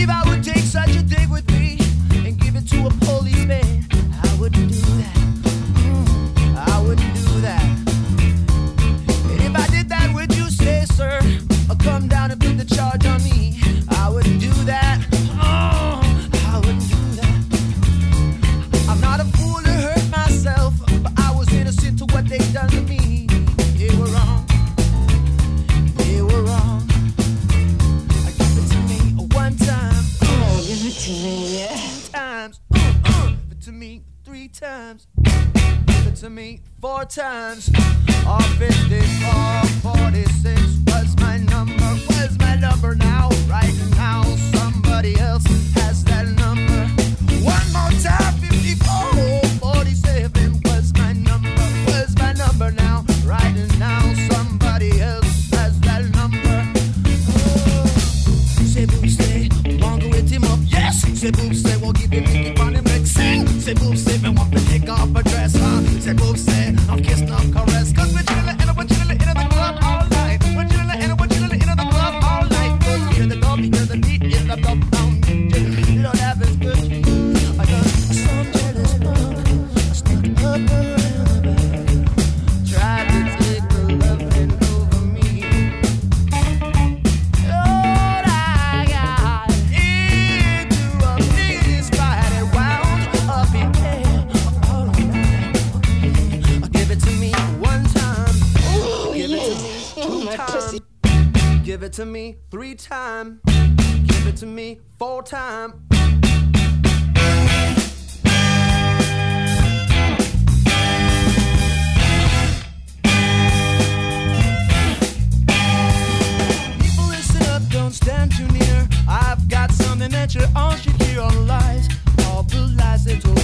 believe I would take such a thing with me and give it to a policeman. I wouldn't do that. I wouldn't do that. And if I did that, would you say, sir, or come down and put the charge on me? I wouldn't do that. I wouldn't do that. I'm not a fool to hurt myself, but I was innocent to what they done to me. They were wrong. They were wrong. I give it to me one time. Give it to me, yeah. 2 times. Give it to me 3 times. Give it to me 4 times. Or 54, 46 was my number now. Right now, somebody else has that number. One more time, 54, 47 was my number now. Right now, somebody else has that number. Say boom, say, want to hit him up, yes. Say boom, say, we'll give him a on him like sing. Say boom, say, we want to take off a dress, huh? Say boom, say, I'm kissing, I'm caress. Cause we're chillin' and we're chillin' in the club all night. We're chillin' and we're chillin' in the club all night. Cause we hear the dog, we hear the beat, in the club pound. You don't have as good. I got some jealous love stuck up around the back. Try to take the loving over me. Lord, I got into a biggest fight and wound up in hell all night. Give it to me 1 time. Give it to me 2 times. Give it to me 3 times. Give it to me 4 times. People listen up, don't stand too near. I've got something that you all should hear. All the lies they told